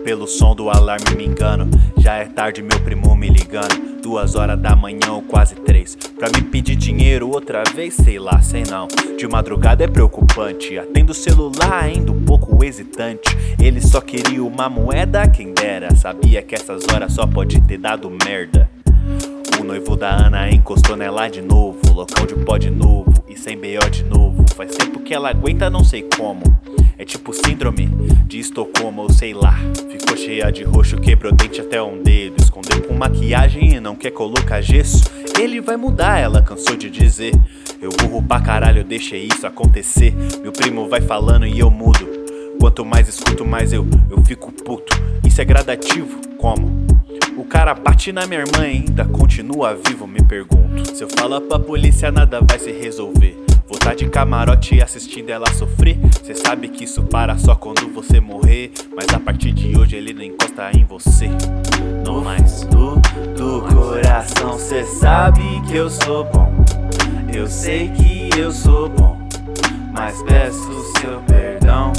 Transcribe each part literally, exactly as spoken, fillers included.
pelo som do alarme me engano. Já é tarde, meu primo me ligando. Duas horas da manhã ou quase três. Pra me pedir dinheiro outra vez, sei lá, sei não. De madrugada é preocupante. Atendo o celular ainda um pouco hesitante. Ele só queria uma moeda, quem dera. Sabia que essas horas só pode ter dado merda. O noivo da Ana encostou nela de novo. Local de pó de novo e sem B O de novo. Faz tempo que ela aguenta, não sei como. É tipo síndrome de Estocolmo ou sei lá. Ficou cheia de roxo, quebrou dente até um dedo. Escondeu com maquiagem e não quer colocar gesso. Ele vai mudar, ela cansou de dizer. Eu burro pra caralho, deixei isso acontecer. Meu primo vai falando e eu mudo. Quanto mais escuto, mais eu, eu fico puto. Isso é gradativo? Como? O cara bate na minha irmã e ainda continua vivo, me pergunto. Se eu falar pra polícia nada vai se resolver. Vou tá de camarote assistindo ela sofrer. Cê sabe que isso para só quando você morrer. Mas a partir de hoje ele não encosta em você. No mais do, do coração cê sabe que eu sou bom. Eu sei que eu sou bom. Mas peço seu perdão.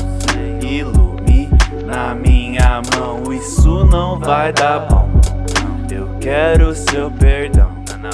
Ilumina minha mão, isso não vai dar bom. Eu quero seu perdão.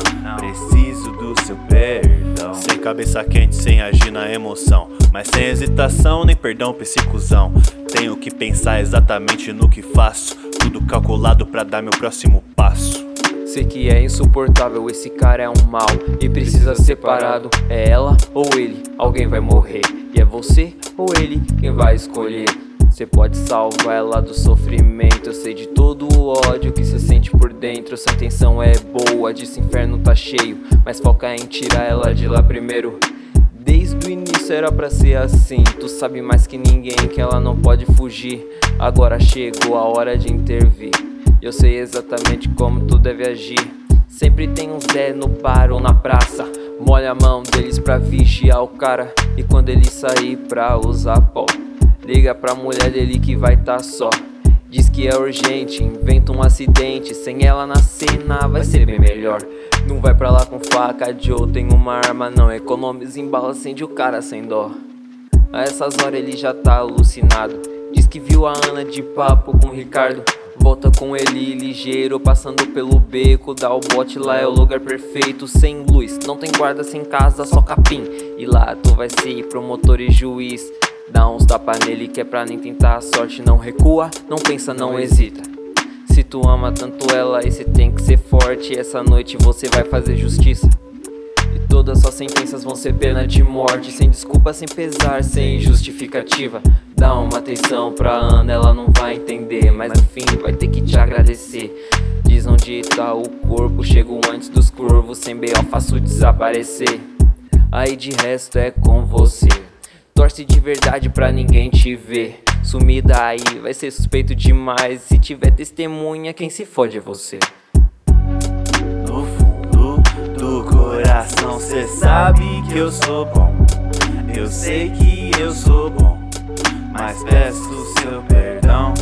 Preciso do seu perdão. Sem cabeça quente, sem agir na emoção. Mas sem hesitação, nem perdão psicozão. Tenho que pensar exatamente no que faço. Tudo calculado pra dar meu próximo passo. Sei que é insuportável, esse cara é um mal e precisa ser parado. É ela ou ele, alguém vai morrer. E é você ou ele quem vai escolher. Cê pode salvar ela do sofrimento. Eu sei de todo o ódio que cê sente por dentro. Sua intenção é boa, desse inferno tá cheio, mas foca em tirar ela de lá primeiro. Desde o início era pra ser assim. Tu sabe mais que ninguém que ela não pode fugir. Agora chegou a hora de intervir. Eu sei exatamente como tu deve agir. Sempre tem um Zé no bar ou na praça. Molha a mão deles pra vigiar o cara. E quando ele sair pra usar pó, liga pra mulher dele que vai tá só. Diz que é urgente, inventa um acidente. Sem ela na cena vai ser bem melhor. Não vai pra lá com faca, Joe tem uma arma. Não economiza em bala, acende o cara sem dó. A essas horas ele já tá alucinado. Diz que viu a Ana de papo com o Ricardo. Volta com ele ligeiro, passando pelo beco. Dá o bote, lá é o lugar perfeito. Sem luz, não tem guarda, sem casa, só capim. E lá tu vai ser promotor e juiz. Dá uns tapa nele que é pra nem tentar a sorte. Não recua, não pensa, não hesita. Se tu ama tanto ela, esse tem que ser forte. Essa noite você vai fazer justiça. E todas suas sentenças vão ser pena de morte. Sem desculpa, sem pesar, sem justificativa. Dá uma atenção pra Ana, ela não vai entender. Mas no fim vai ter que te agradecer. Diz onde tá o corpo, chego antes dos corvos. Sem B O faço desaparecer. Aí de resto é com você. Torce de verdade pra ninguém te ver. Sumida aí vai ser suspeito demais. Se tiver testemunha, quem se fode é você. No fundo do coração cê sabe que eu sou bom. Eu sei que eu sou bom. Mas peço seu perdão.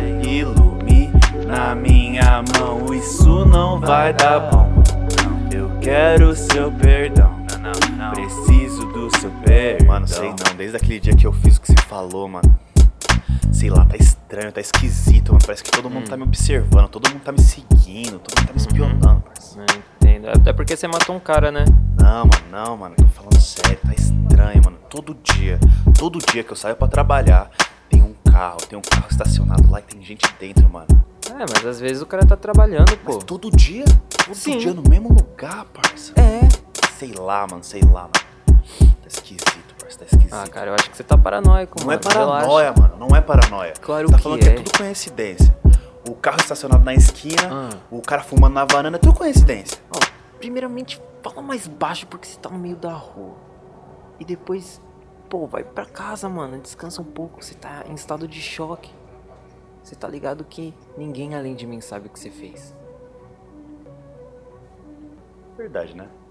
Ilumina minha mão, isso não vai dar bom. Eu quero seu perdão. Preciso do seu perdão. Mano, sei não, desde aquele dia que eu fiz o que você falou, mano. Sei lá, tá estranho, tá esquisito, mano. Parece que todo mundo hum. tá me observando, todo mundo tá me seguindo, todo mundo tá me espionando, parceiro. Não entendo, até porque você matou um cara, né? Não, mano, não, mano, tô falando sério, tá estranho, mano. Todo dia, todo dia que eu saio pra trabalhar, tem um carro, tem um carro estacionado lá e tem gente dentro, mano. É, mas às vezes o cara tá trabalhando, pô. Mas todo dia? Todo Sim. dia no mesmo lugar, parça. É. Sei lá, mano, sei lá, mano. Tá esquisito, parça, tá esquisito. Ah, cara, eu acho que você tá paranoico, Não mano. é paranoia, Relaxa. mano, não é paranoia. Claro tá que falando é. que é tudo coincidência. O carro estacionado na esquina, Ah. o cara fumando na varanda, é tudo coincidência. Ó, primeiramente, fala mais baixo porque você tá no meio da rua. E depois, pô, vai pra casa, mano. Descansa um pouco. Você tá em estado de choque. Você tá ligado que ninguém além de mim sabe o que você fez. Verdade, né?